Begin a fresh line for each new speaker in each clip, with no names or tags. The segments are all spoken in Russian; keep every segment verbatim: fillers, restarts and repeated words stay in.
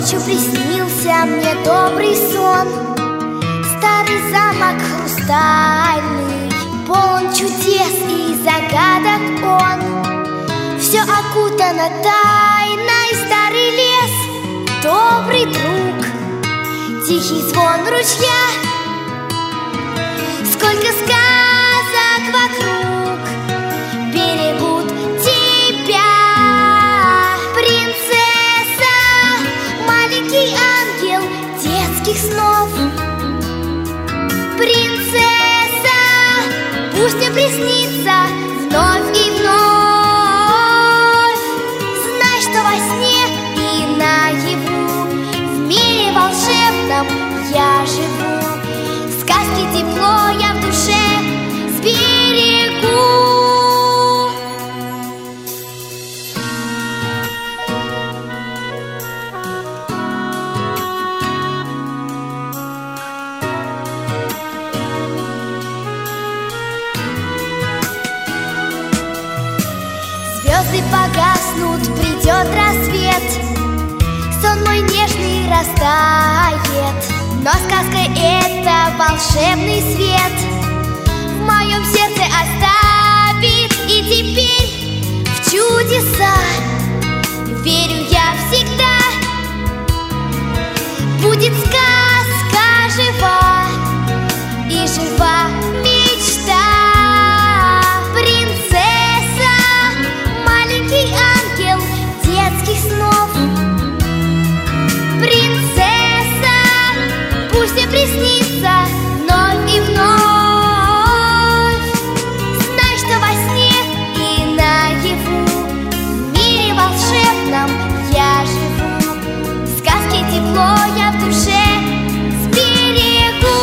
Ночью приснился мне добрый сон. Старый замок хрустальный, полон чудес и загадок он. Все окутано тайной, старый лес, добрый друг, тихий звон ручья. Сколько сказок вокруг берегут тебя. Принцесса, маленький ангел детских снов. Принцесса, пусть мне приснится вновь и вновь. Знай, что во сне и наяву в мире волшебном я живу. Сказки тепло я в душе сберегу. Звезды погаснут, придет рассвет, сон мой нежный растает. Но сказка — это волшебный свет в моем сердце оставит. И теперь в чудеса верю я всегда. Будет сказка жива и жива мечта. Принцесса, маленький ангел детских снов. Принцесса, пусть мне приснится вновь и вновь. Знай, что во сне и наяву в мире волшебном я живу. Сказки тепло я в душе сберегу.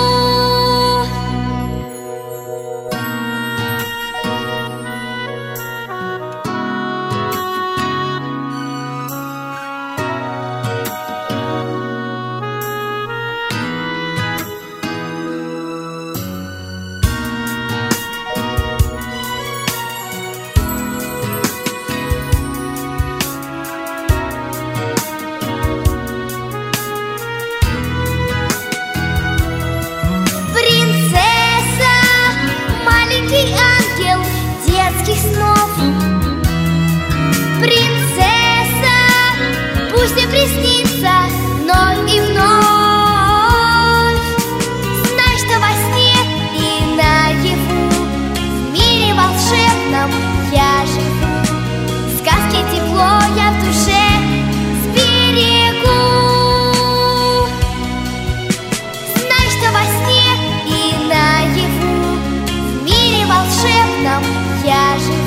Ангел детских снов. Принцесса, пусть мне приснится вновь и вновь. Знай, что во сне и наяву в мире волшебном я живу. Сказки тепло я в душе сберегу. Знай, что во сне и наяву в мире волшебном я живу.